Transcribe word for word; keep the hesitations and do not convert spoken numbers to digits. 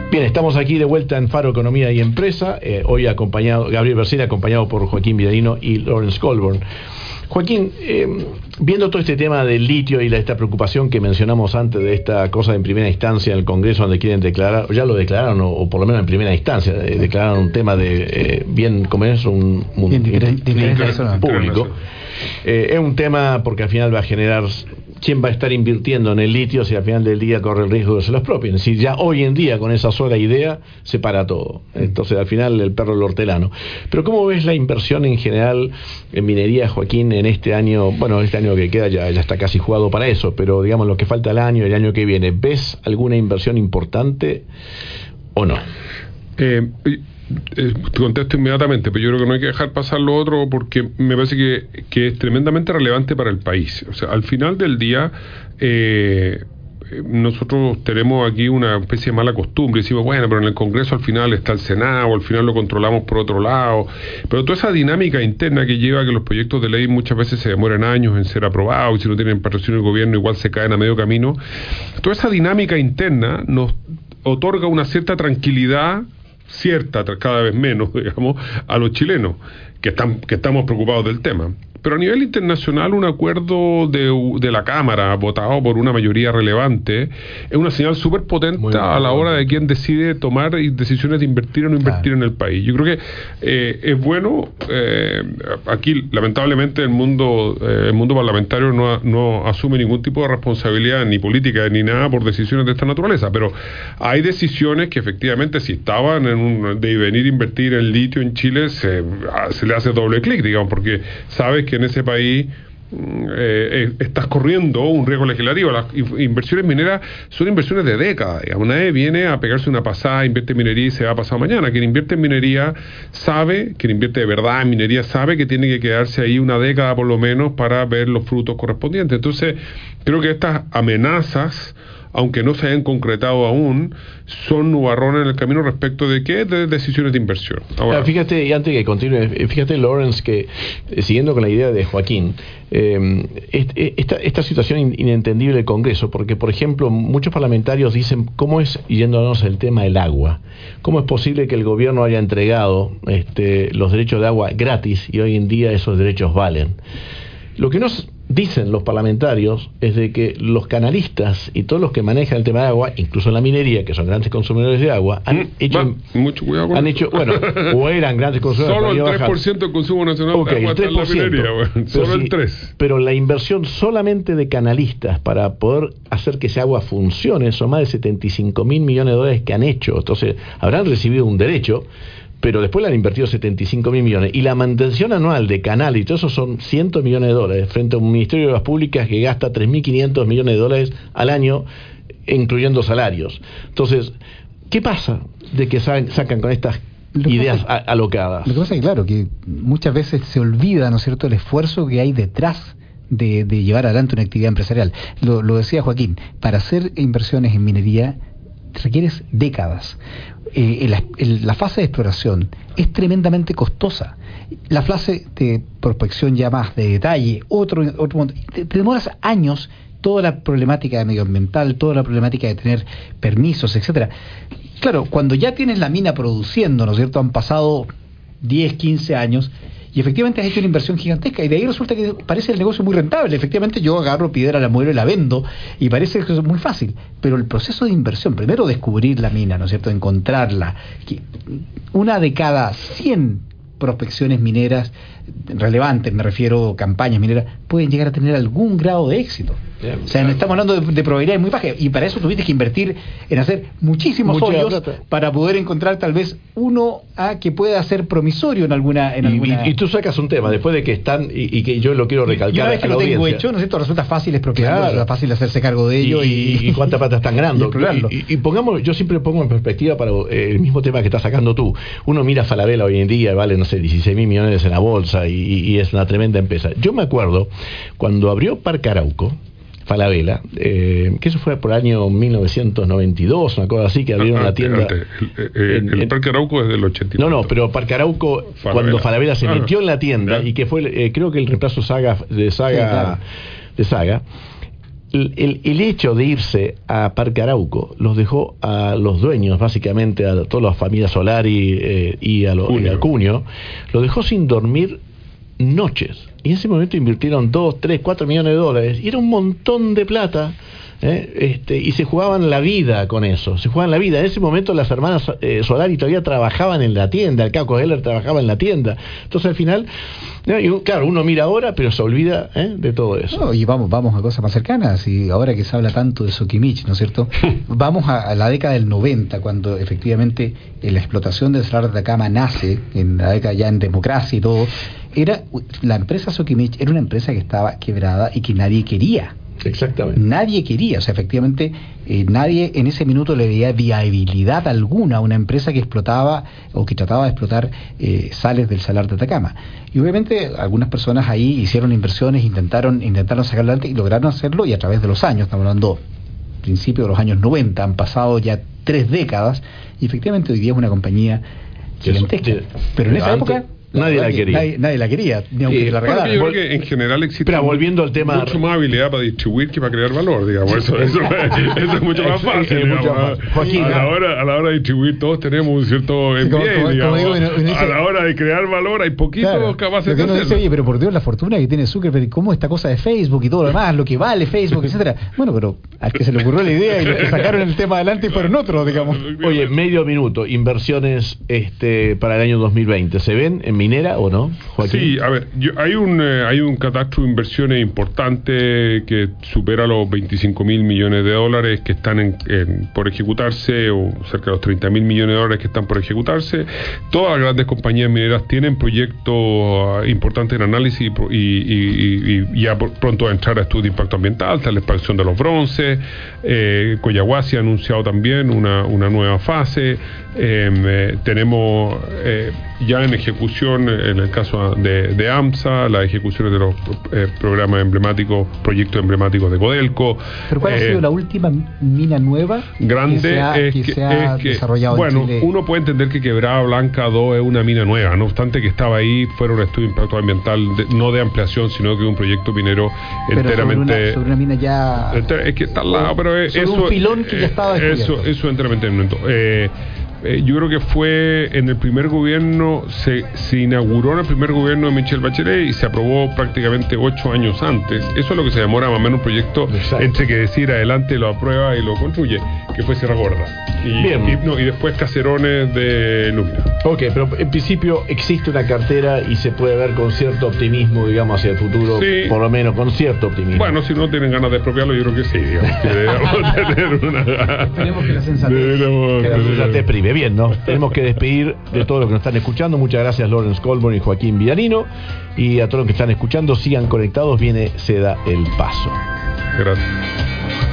Bien, estamos aquí de vuelta en Faro Economía y Empresa, eh, hoy acompañado, Gabriel Bersini, acompañado por Joaquín Villaino y Lawrence Colburn. Joaquín, eh, viendo todo este tema del litio y la, esta preocupación que mencionamos antes de esta cosa en primera instancia en el Congreso, donde quieren declarar, ya lo declararon, o, o por lo menos en primera instancia, eh, declararon un tema de eh, bien, como es un, un bien, inter, inter, inter, inter, público. Eh, es un tema porque al final va a generar quién va a estar invirtiendo en el litio si al final del día corre el riesgo de que se lo expropien. Si ya hoy en día con esa sola idea se para todo. Entonces al final el perro el hortelano. Pero ¿cómo ves la inversión en general en minería, Joaquín, en este año? Bueno, este año que queda ya, ya está casi jugado para eso, pero digamos lo que falta el año, el año que viene, ¿ves alguna inversión importante o no? Eh, Eh, te contesto inmediatamente, pero yo creo que no hay que dejar pasar lo otro porque me parece que, que es tremendamente relevante para el país. O sea, al final del día eh, nosotros tenemos aquí una especie de mala costumbre, decimos, bueno, pero en el Congreso al final está el Senado, al final lo controlamos por otro lado, pero toda esa dinámica interna que lleva a que los proyectos de ley muchas veces se demoran años en ser aprobados y si no tienen patrocinio del gobierno igual se caen a medio camino, toda esa dinámica interna nos otorga una cierta tranquilidad, cierta, cada vez menos, digamos, a los chilenos que están que estamos preocupados del tema. Pero a nivel internacional, un acuerdo de, de la Cámara votado por una mayoría relevante es una señal súper potente a la hora de quien decide tomar decisiones de invertir o no invertir claro. en el país. Yo creo que eh, es bueno, eh, aquí lamentablemente el mundo eh, el mundo parlamentario no, no asume ningún tipo de responsabilidad ni política ni nada por decisiones de esta naturaleza, pero hay decisiones que efectivamente si estaban en un, de venir a invertir en litio en Chile se, se le hace doble clic, digamos, porque sabes que en ese país eh, eh, estás corriendo un riesgo legislativo. Las inversiones mineras son inversiones de décadas, digamos. Nadie viene a pegarse una pasada, invierte en minería y se va a pasar mañana. Quien invierte en minería sabe, quien invierte de verdad en minería sabe que tiene que quedarse ahí una década por lo menos para ver los frutos correspondientes. Entonces creo que estas amenazas, aunque no se hayan concretado aún, son nubarrones en el camino respecto de qué, de decisiones de inversión. Ahora, ah, fíjate, y antes que continúe, fíjate, Lawrence, que eh, siguiendo con la idea de Joaquín, eh, esta, esta situación inentendible del Congreso, porque, por ejemplo, muchos parlamentarios dicen, ¿cómo es, yéndonos el tema del agua, cómo es posible que el gobierno haya entregado este, los derechos de agua gratis y hoy en día esos derechos valen? Lo que nos dicen los parlamentarios es de que los canalistas y todos los que manejan el tema de agua, incluso en la minería, que son grandes consumidores de agua, han mm, hecho, va, mucho cuidado con han hecho, bueno, o eran grandes consumidores. Solo el tres por ciento del consumo nacional okay, de agua está en la minería, bueno. Solo sí, el tres por ciento. Pero la inversión solamente de canalistas para poder hacer que ese agua funcione son más de setenta y cinco mil millones de dólares que han hecho. Entonces, habrán recibido un derecho, pero después le han invertido setenta y cinco mil millones. Y la mantención anual de canal y todo eso son cientos millones de dólares, frente a un Ministerio de Obras Públicas que gasta tres mil quinientos millones de dólares al año, incluyendo salarios. Entonces, ¿qué pasa de que sacan con estas lo ideas pasa, alocadas? Lo que pasa es que, claro, que muchas veces se olvida, ¿no es cierto?, el esfuerzo que hay detrás de, de llevar adelante una actividad empresarial. Lo, lo decía Joaquín, para hacer inversiones en minería requieres décadas. Eh, la, el, la fase de exploración es tremendamente costosa. La fase de prospección ya más de detalle, otro, otro te, te demoras años, toda la problemática de medioambiental, toda la problemática de tener permisos, etcétera. Claro, cuando ya tienes la mina produciendo, ¿no es cierto?, han pasado diez, quince años y efectivamente has hecho una inversión gigantesca y de ahí resulta que parece el negocio muy rentable. Efectivamente yo agarro piedra, la muelo y la vendo y parece que es muy fácil, pero el proceso de inversión, primero descubrir la mina, ¿no es cierto?, encontrarla, que una de cada cien prospecciones mineras relevantes, me refiero campañas mineras, pueden llegar a tener algún grado de éxito. Yeah, o sea, claro. Estamos hablando de, de probabilidades muy bajas y para eso tuviste que invertir en hacer muchísimos Mucha hoyos plata. Para poder encontrar tal vez uno a que pueda ser promisorio en alguna... En y, alguna... Y, y tú sacas un tema después de que están y, y que yo lo quiero recalcar. Y una vez que a lo la tengo audiencia. hecho, ¿no es cierto?, resulta fácil expropiarlo, claro. resulta fácil hacerse cargo de ello y, y, y, y cuánta plata están ganando. Y, y, y pongamos, yo siempre pongo en perspectiva para eh, el mismo tema que estás sacando tú. Uno mira Falabella hoy en día, vale, no sé, dieciséis mil millones en la bolsa y, y es una tremenda empresa. Yo me acuerdo cuando abrió Parque Arauco, Falabella, eh, que eso fue por el año mil novecientos noventa y dos, una cosa así, que abrieron una tienda. Antes, el, el, en, el en, Parque Arauco es del ochenta y cuatro. No, no, pero Parque Arauco, Falabella. Cuando Falabella se ah, metió en la tienda, ¿ya? Y que fue, eh, creo que el reemplazo Saga de Saga, sí, claro. de Saga, el, el, el hecho de irse a Parque Arauco los dejó a los dueños, básicamente a todas las familias Solari eh, y, a lo, y a Cunio, los dejó sin dormir noches. Y en ese momento invirtieron dos, tres, cuatro millones de dólares. Y era un montón de plata. ¿eh? Este, y se jugaban la vida con eso. Se jugaban la vida. En ese momento las hermanas eh, Solari todavía trabajaban en la tienda. El Caco Heller trabajaba en la tienda. Entonces al final, ¿no? Y, claro, uno mira ahora, pero se olvida ¿eh? de todo eso. No, y vamos, vamos a cosas más cercanas. Y ahora que se habla tanto de Soquimich, ¿no es cierto? Vamos a, a la década del noventa, cuando efectivamente eh, la explotación del Salar de Atacama nace, en la década ya en democracia y todo. Era la empresa Soquimich era una empresa que estaba quebrada y que nadie quería. Exactamente. Nadie quería, o sea, efectivamente, eh, nadie en ese minuto le veía viabilidad alguna a una empresa que explotaba o que trataba de explotar eh, sales del Salar de Atacama. Y obviamente algunas personas ahí hicieron inversiones, intentaron, intentaron sacarlo adelante y lograron hacerlo, y a través de los años, estamos hablando principios de los años noventa, han pasado ya tres décadas, y efectivamente hoy día es una compañía gigantesca. Pero en esa época nadie la quería. Nadie, nadie la quería, ni aunque eh, la regalaran. Bueno, yo creo que en general existe Pero volviendo al tema, mucho más habilidad para distribuir que para crear valor, digamos. Eso, eso, eso es mucho más fácil. Es mucho más. Joaquín, a, la hora, a la hora de distribuir todos tenemos un cierto sí, como, como, digamos. como digo, uno dice, a la hora de crear valor hay poquitos claro, capaces de hacerlo. Dice, oye, pero por Dios, la fortuna que tiene Zuckerberg, cómo esta cosa de Facebook y todo lo demás, lo que vale Facebook, etcétera. Bueno, pero al que se le ocurrió la idea y los que sacaron el tema adelante fueron otros, digamos. Oye, medio minuto, inversiones este para el año dos mil veinte, ¿se ven en minera o no, Joaquín? Sí, a ver, yo, hay un eh, hay un catastro de inversiones importante que supera los veinticinco mil millones de dólares que están en, en, por ejecutarse, o cerca de los treinta mil millones de dólares que están por ejecutarse. Todas las grandes compañías mineras tienen proyectos uh, importantes en análisis y, y, y, y ya por, pronto a entrar a estudio de impacto ambiental, está la expansión de los bronces. eh, Collahuasi ha anunciado también una, una nueva fase. eh, eh, tenemos eh, ya en ejecución, en el caso de De, de AMSA, las ejecuciones de los eh, programas emblemáticos, proyectos emblemáticos de Codelco. ¿Pero cuál eh, ha sido la última mina nueva grande que se ha, es que que, se ha es que, desarrollado bueno, en Chile? Uno puede entender que Quebrada Blanca dos es una mina nueva, no obstante que estaba ahí, fuera un estudio de impacto ambiental, de, no de ampliación, sino que un proyecto minero pero enteramente... Sobre una, sobre una mina ya... Enter, es que está al lado, pero es, sobre eso... un pilón que ya estaba descubierto. Eso, eso enteramente eh, Eh, yo creo que fue en el primer gobierno, se, se inauguró en el primer gobierno de Michelle Bachelet y se aprobó prácticamente ocho años antes. Eso es lo que se demora más o menos un proyecto. Exacto. Entre que decir adelante lo aprueba y lo construye, que fue Sierra Gorda. Y, Bien. y, no, y después Caserones de Lumia. Ok, pero en principio existe una cartera y se puede ver con cierto optimismo, digamos, hacia el futuro, sí. Por lo menos con cierto optimismo. Bueno, si no tienen ganas de expropiarlo, yo creo que sí, digamos, que debemos tener una... Tenemos que la sensatez. Debemos, que la sensatez prime. Bien, ¿no? Tenemos que despedir de todos los que nos están escuchando. Muchas gracias, Lawrence Colborn y Joaquín Villarino. Y a todos los que están escuchando, sigan conectados. Viene Se da el paso. Gracias.